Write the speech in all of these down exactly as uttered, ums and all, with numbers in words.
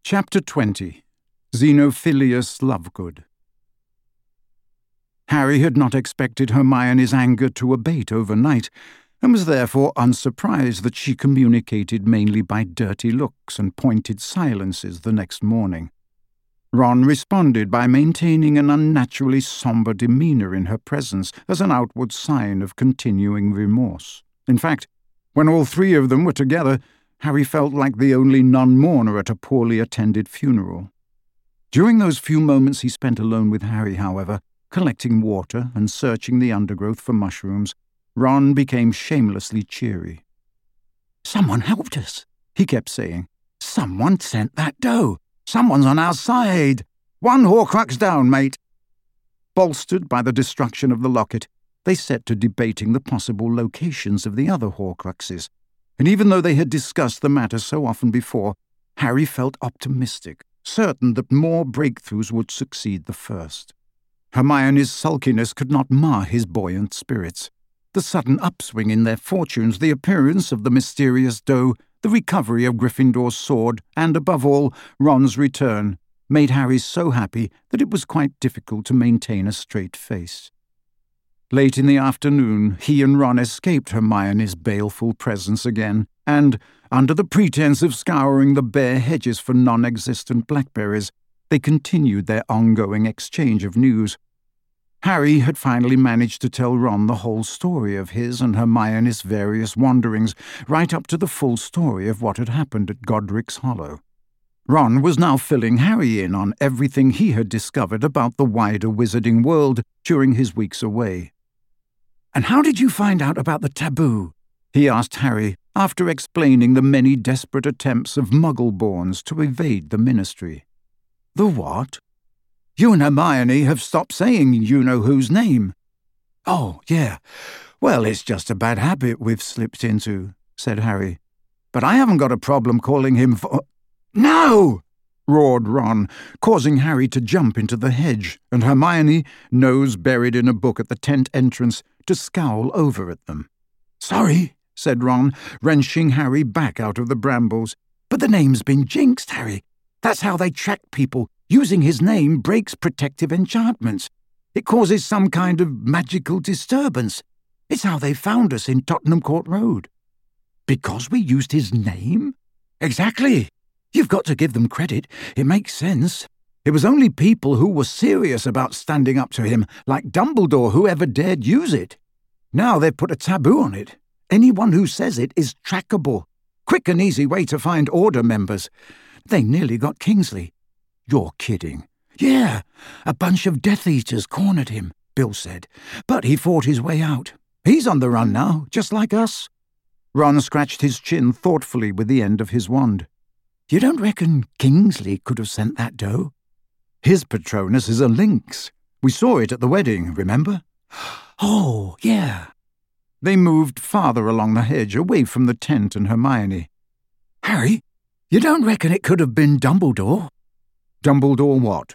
Chapter twenty. Xenophilius Lovegood. Harry had not expected Hermione's anger to abate overnight, and was therefore unsurprised that she communicated mainly by dirty looks and pointed silences the next morning. Ron responded by maintaining an unnaturally sombre demeanour in her presence as an outward sign of continuing remorse. In fact, when all three of them were together, Harry felt like the only non-mourner at a poorly attended funeral. During those few moments he spent alone with Harry, however, collecting water and searching the undergrowth for mushrooms, Ron became shamelessly cheery. "Someone helped us," he kept saying. "Someone sent that dough. Someone's on our side. One Horcrux down, mate." Bolstered by the destruction of the locket, they set to debating the possible locations of the other Horcruxes, and even though they had discussed the matter so often before, Harry felt optimistic, certain that more breakthroughs would succeed the first. Hermione's sulkiness could not mar his buoyant spirits. The sudden upswing in their fortunes, the appearance of the mysterious doe, the recovery of Gryffindor's sword, and, above all, Ron's return, made Harry so happy that it was quite difficult to maintain a straight face. Late in the afternoon, he and Ron escaped Hermione's baleful presence again, and, under the pretense of scouring the bare hedges for non-existent blackberries, they continued their ongoing exchange of news. Harry had finally managed to tell Ron the whole story of his and Hermione's various wanderings, right up to the full story of what had happened at Godric's Hollow. Ron was now filling Harry in on everything he had discovered about the wider wizarding world during his weeks away. "And how did you find out about the taboo?" he asked Harry, after explaining the many desperate attempts of Muggle-borns to evade the Ministry. "The what?" "You and Hermione have stopped saying you-know-who's name." "Oh, yeah. Well, it's just a bad habit we've slipped into," said Harry. "But I haven't got a problem calling him for—" "No!" roared Ron, causing Harry to jump into the hedge, and Hermione, nose buried in a book at the tent entrance, to scowl over at them. "Sorry," said Ron, wrenching Harry back out of the brambles. "But the name's been jinxed, Harry. That's how they track people. Using his name breaks protective enchantments. It causes some kind of magical disturbance. It's how they found us in Tottenham Court Road." "Because we used his name?" "Exactly. You've got to give them credit. It makes sense. It was only people who were serious about standing up to him, like Dumbledore, who ever dared use it. Now they've put a taboo on it. Anyone who says it is trackable. Quick and easy way to find Order members. They nearly got Kingsley." "You're kidding." "Yeah, a bunch of Death Eaters cornered him," Bill said. "But he fought his way out. He's on the run now, just like us." Ron scratched his chin thoughtfully with the end of his wand. "You don't reckon Kingsley could have sent that dough?" "His Patronus is a lynx. We saw it at the wedding, remember?" "Oh, yeah." They moved farther along the hedge, away from the tent and Hermione. "Harry, you don't reckon it could have been Dumbledore?" "Dumbledore what?"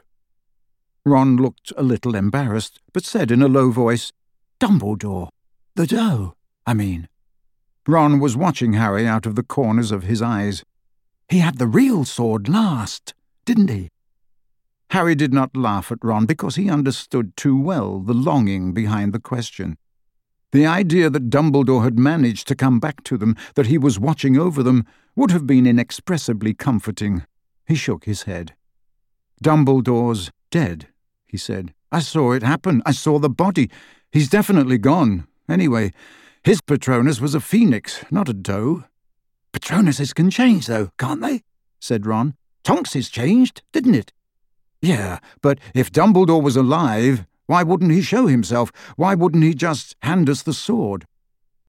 Ron looked a little embarrassed, but said in a low voice, "Dumbledore. The dough, I mean." Ron was watching Harry out of the corners of his eyes. "He had the real sword last, didn't he?" Harry did not laugh at Ron because he understood too well the longing behind the question. The idea that Dumbledore had managed to come back to them, that he was watching over them, would have been inexpressibly comforting. He shook his head. "Dumbledore's dead," he said. "I saw it happen. I saw the body. He's definitely gone. Anyway, his Patronus was a phoenix, not a doe." "Patronuses can change, though, can't they?" said Ron. "Tonks's changed, didn't it?" "Yeah, but if Dumbledore was alive, why wouldn't he show himself? Why wouldn't he just hand us the sword?"